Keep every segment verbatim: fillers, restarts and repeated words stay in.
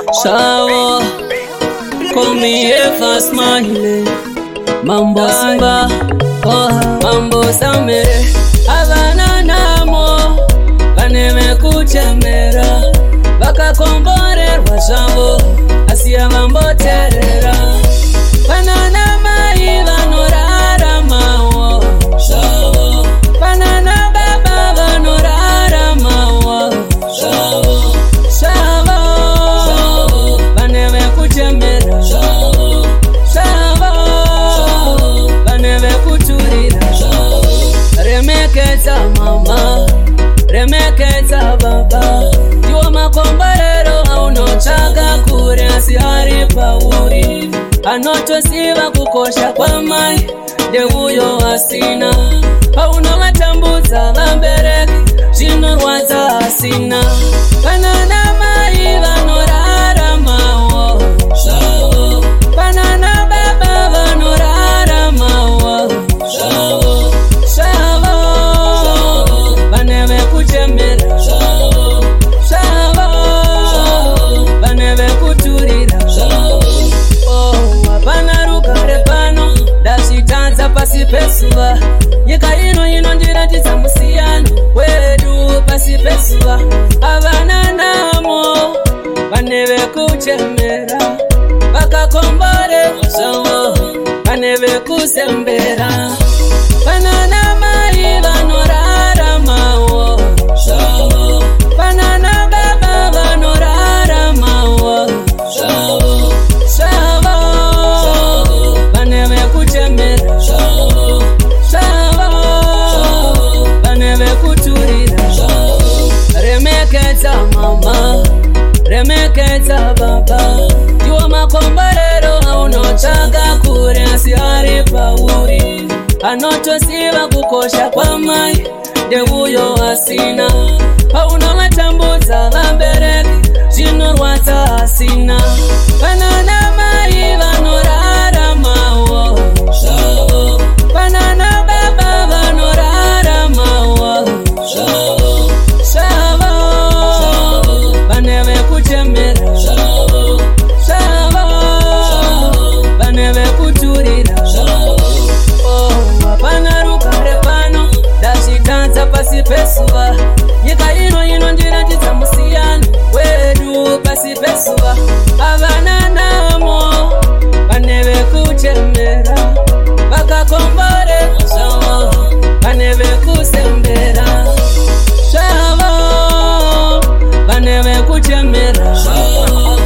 Sawa, call me if I smile. Mambo simba, oh, mambo same. Avana namo, paneme kuchemera. Baka kombore washambo, asia mambo terera. Panana maiva norara mawo. Sawa, panana baba vanorara mawo. Sawa, sawa, paneme kuchemera. Sawa, paneme kuturira. Remekeza mama, remekeza baba. Jua makombarero haunochaga kure asihari pauri. Anoto siva kukosha kwa mai, devuyo asina. Hauna matambuza lambereki, jino rwaza asina. Panana mai vanorara mawo. Sawa, panana baba vanorara mawo. Sawa, sawa, vaneve kuchemera. Sawa, sawa, vaneve kuturira. Oh, apana rukare pano, dashitanza pasi pesuva. Yeka ino ino njira jisamusiyano, wedu pasi pesuva. Avana namo, vaneve kuchemera. Baka kombore washawo, vaneve kusembera. Panana mai vanorara mawo. Sawa, panana baba vanorara mawo. Sawa, sawa, vaneve kuchemera. Sawa, sawa, vaneve kuturira. Remekeza mama, remekeza baba. Jua makombarero haunochaga kure asihari pauri. Anoto siva kukosha kwa mai, devuyo asina. Hauna matambuza lambereki, jino rwaza asina. Panana mai vanorara mawo. Sawa, panana baba vanorara mawo. Sawa, sawa, vaneve kuchemera. Sawa, sawa, vaneve kuturira. Oh, apana rukare pano, dashitanza pasi pesuva. Yeka ino ino njira jisamusiyano, wedu pasi pesuva. Avana namo, vaneve kuchemera. Baka kombore washawo, vaneve kusembera. Sawa, vaneve kuchemera. Sawa,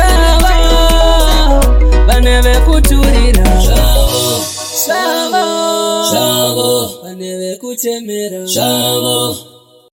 vaneve kuturira. Sawa, vaneve kuchemera. Sawa.